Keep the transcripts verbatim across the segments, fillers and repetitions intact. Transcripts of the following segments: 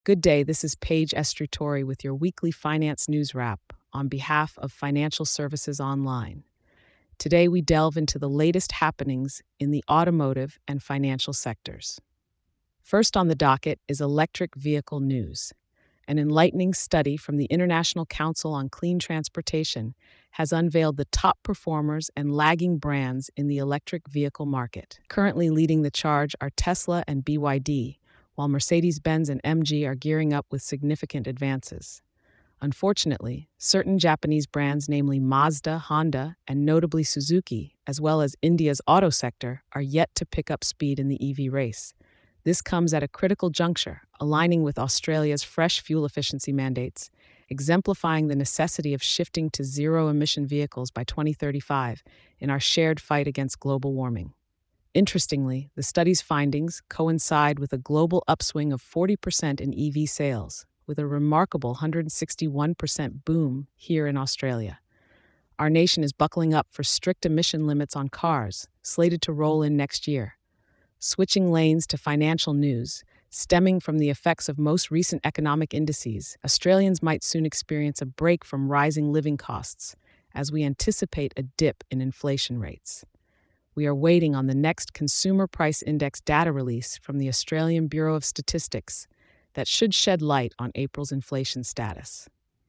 Good day, this is Paige Estrutori with your weekly finance news wrap on behalf of Financial Services Online. Today, we delve into the latest happenings in the automotive and financial sectors. First on the docket is electric vehicle news. An enlightening study from the International Council on Clean Transportation has unveiled the top performers and lagging brands in the electric vehicle market. Currently leading the charge are Tesla and B Y D, while Mercedes-Benz and M G are gearing up with significant advances. Unfortunately, certain Japanese brands, namely Mazda, Honda, and notably Suzuki, as well as India's auto sector, are yet to pick up speed in the E V race. This comes at a critical juncture, aligning with Australia's fresh fuel efficiency mandates, exemplifying the necessity of shifting to zero-emission vehicles by twenty thirty-five in our shared fight against global warming. Interestingly, the study's findings coincide with a global upswing of forty percent in E V sales, with a remarkable one hundred sixty-one percent boom here in Australia. Our nation is buckling up for strict emission limits on cars, slated to roll in next year. Switching lanes to financial news, stemming from the effects of most recent economic indices, Australians might soon experience a break from rising living costs as we anticipate a dip in inflation rates. We are waiting on the next Consumer Price Index data release from the Australian Bureau of Statistics that should shed light on April's inflation status.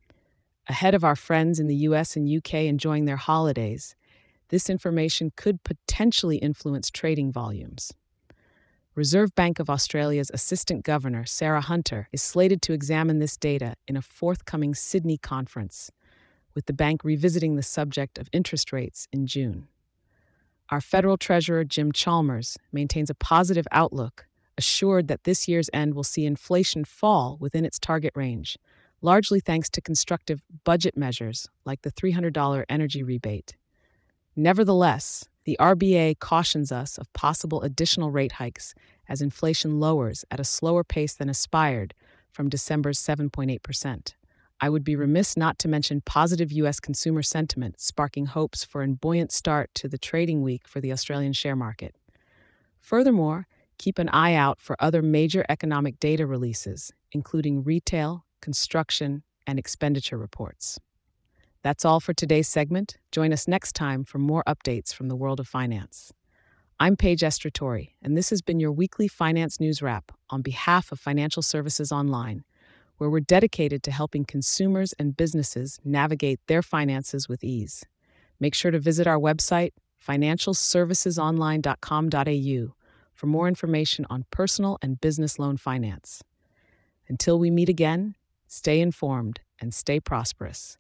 Ahead of our friends in the U S and U K enjoying their holidays, this information could potentially influence trading volumes. Reserve Bank of Australia's Assistant Governor, Sarah Hunter, is slated to examine this data in a forthcoming Sydney conference, with the bank revisiting the subject of interest rates in June. Our Federal Treasurer, Jim Chalmers, maintains a positive outlook, assured that this year's end will see inflation fall within its target range, largely thanks to constructive budget measures like the three hundred dollars energy rebate. Nevertheless, the R B A cautions us of possible additional rate hikes as inflation lowers at a slower pace than aspired from December's seven point eight percent. I would be remiss not to mention positive U S consumer sentiment, sparking hopes for a buoyant start to the trading week for the Australian share market. Furthermore, keep an eye out for other major economic data releases, including retail, construction, and expenditure reports. That's all for today's segment. Join us next time for more updates from the world of finance. I'm Paige Estrutori, and this has been your weekly finance news wrap on behalf of Financial Services Online, where we're dedicated to helping consumers and businesses navigate their finances with ease. Make sure to visit our website, financial services online dot com dot a u, for more information on personal and business loan finance. Until we meet again, stay informed and stay prosperous.